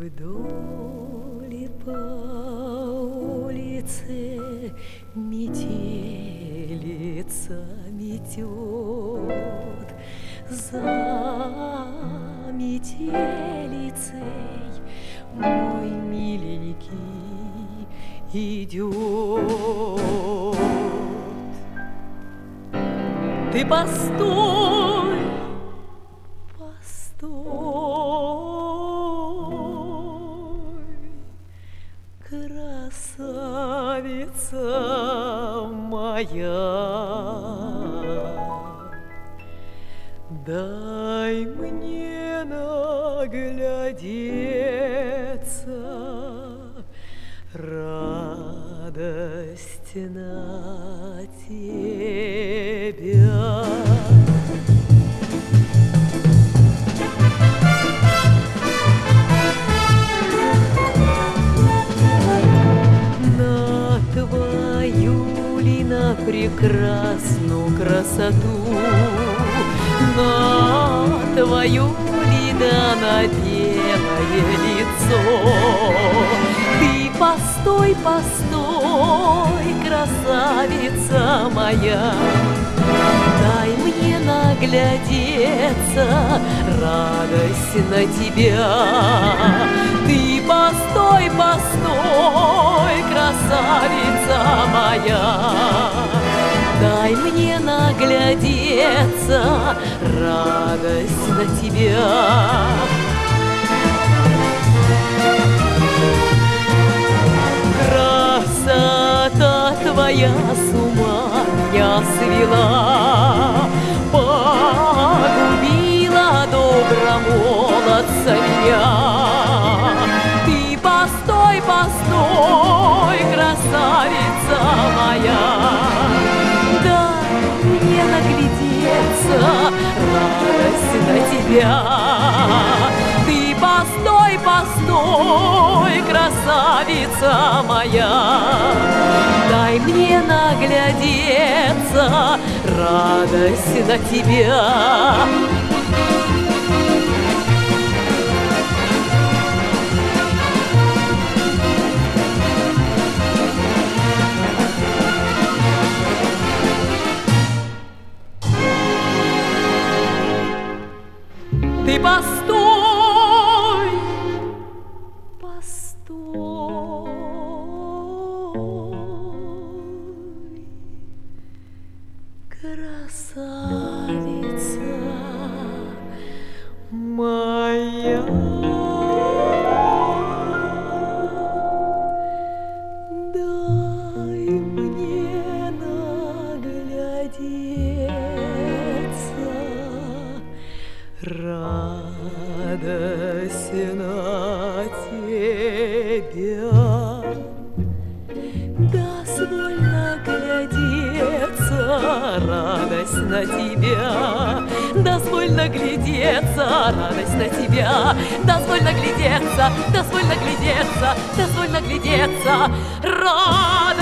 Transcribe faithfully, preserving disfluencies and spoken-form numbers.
Вдоль по улице метелица метет, за метелицей мой миленький идет. Ты постой, постой, красавица моя, дай мне наглядеться, радость на тебя. На твою ли, на прекрасную красоту, на твою ли, да на белое лицо. Ты постой, постой, красавица моя, дай мне наглядеться, радость на тебя. Ты постой, постой, красавица моя, дай мне наглядеться, радость на тебя. Красота твоя с ума меня свела, погубила добромолодца меня. Ты постой, постой, красавица моя, дай мне наглядеться, радость на тебя. Ты постой, постой, красавица моя, дай мне наглядеться, радость на тебя. Ты постой, постой, красавица моя, дай мне наглядеться, радость на тебя. Дозволь наглядеться, радость на тебя. Дозволь наглядеться, радость на тебя. Дозволь наглядеться, дозволь наглядеться, дозволь наглядеться, радость.